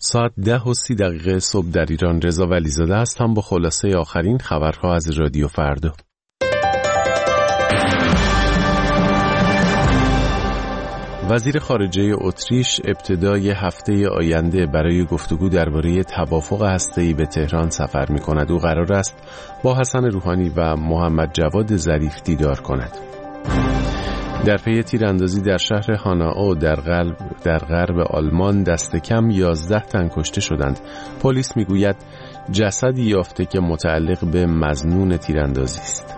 ساعت 10:30 صبح در ایران. رضا ولیزاده هستم با خلاصه آخرین خبرها از رادیو فردا. وزیر خارجه اتریش ابتدای هفته آینده برای گفتگو درباره توافق هسته‌ای به تهران سفر می‌کند. او قرار است با حسن روحانی و محمد جواد ظریف دیدار کند. در پی تیراندازی در شهر هانائو در غرب آلمان دست کم 11 تن کشته شدند. پلیس میگوید جسدی یافته که متعلق به مظنون تیراندازی است.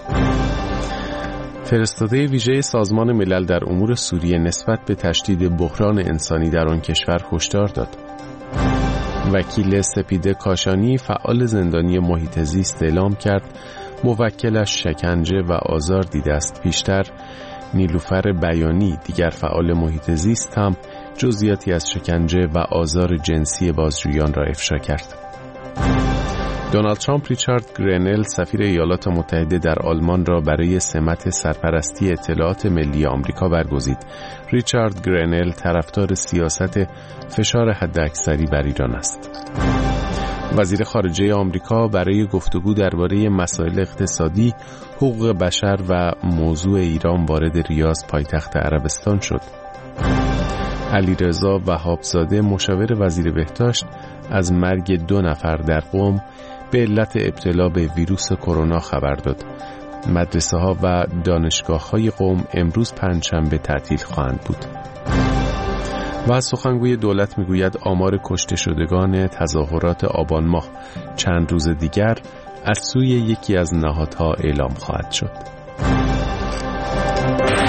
فرستاده ویژه سازمان ملل در امور سوریه نسبت به تشدید بحران انسانی در آن کشور هشدار داد. وکیل سپیده کاشانی فعال زندانی محیط زیست اعلام کرد موکلش شکنجه و آزار دیده است. پیشتر نیلوفر بیانی دیگر فعال محیط زیست هم جزئیاتی از شکنجه و آزار جنسی بازجویان را افشا کرد. دونالد ترامپ ریچارد گرنل سفیر ایالات متحده در آلمان را برای سمت سرپرستی اطلاعات ملی آمریکا برگزید. ریچارد گرنل طرفدار سیاست فشار حداکثری بر ایران است. وزیر خارجه آمریکا برای گفتگو درباره مسائل اقتصادی، حقوق بشر و موضوع ایران وارد ریاض پایتخت عربستان شد. علیرضا وهابزاده مشاور وزیر بهداشت از مرگ 2 نفر در قم به علت ابتلا به ویروس کرونا خبر داد. مدرسه ها و دانشگاه های قم امروز پنجشنبه تعطیل خواهند بود. و از سخنگوی دولت میگوید آمار کشته شدگان تظاهرات آبان ماه چند روز دیگر از سوی یکی از نهادها اعلام خواهد شد.